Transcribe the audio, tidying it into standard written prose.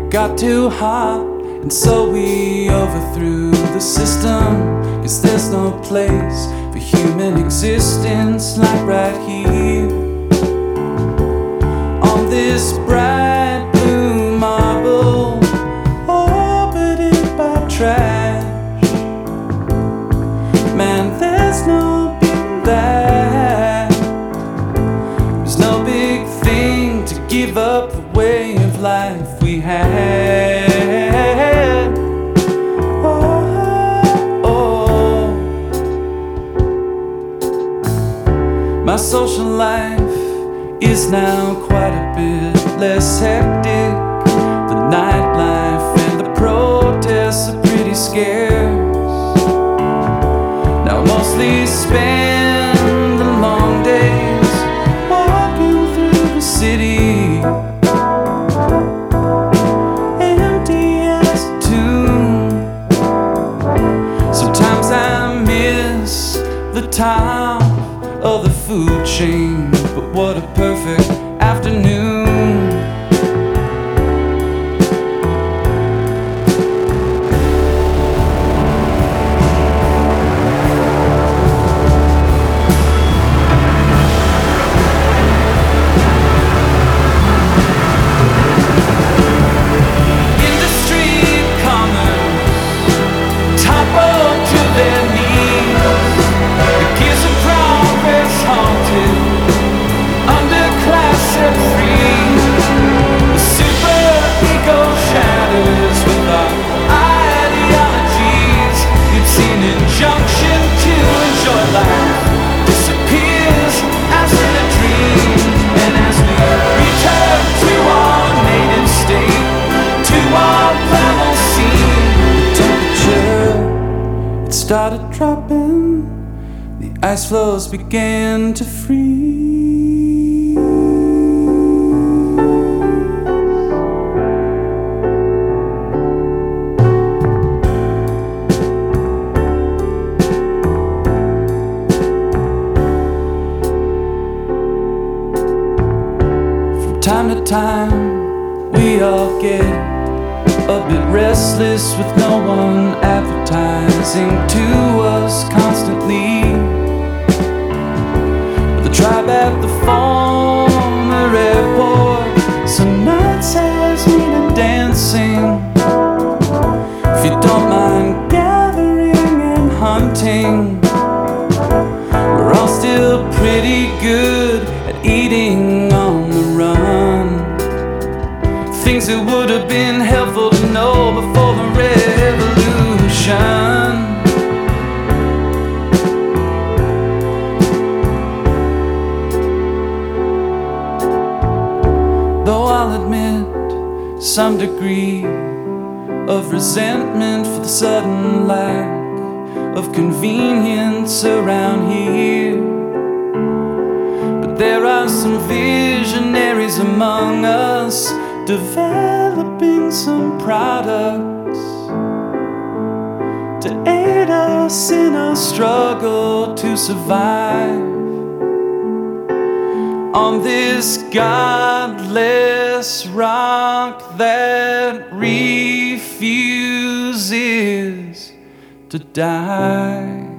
got too hot, and so we overthrew the system. 'Cause there's no place for human existence like right here on this bright blue marble, orbited by trash. Man, there's no beating that. There's no big thing to give up the way of life we had. My social life is now quite a bit less hectic. The nightlife and the protests are pretty scarce. Now I mostly spend the long days walking through the city, empty as a tomb. Sometimes I miss the top of the food chain, but what a perfect afternoon. Industry commerce toppled to their knees. It gives them progress haunted, underclass set free. The super ego shatters with our ideologies. It's an injunction to enjoy life, disappears as in a dream. And as we return to our native state, to our primal scene, the temperature, it started dropping. The ice floes began to freeze. From time to time, we all get a bit restless with no one advertising to us constantly. The tribe at the former airport, some nights has needed dancing. If you don't mind gathering and hunting, we're all still pretty good at eating on the run. Things that would have been helpful to know before the revolution. Though I'll admit some degree of resentment for the sudden lack of convenience around here, but there are some visionaries among us developing some products to aid us in our struggle to survive on this godless rock that refuses to die.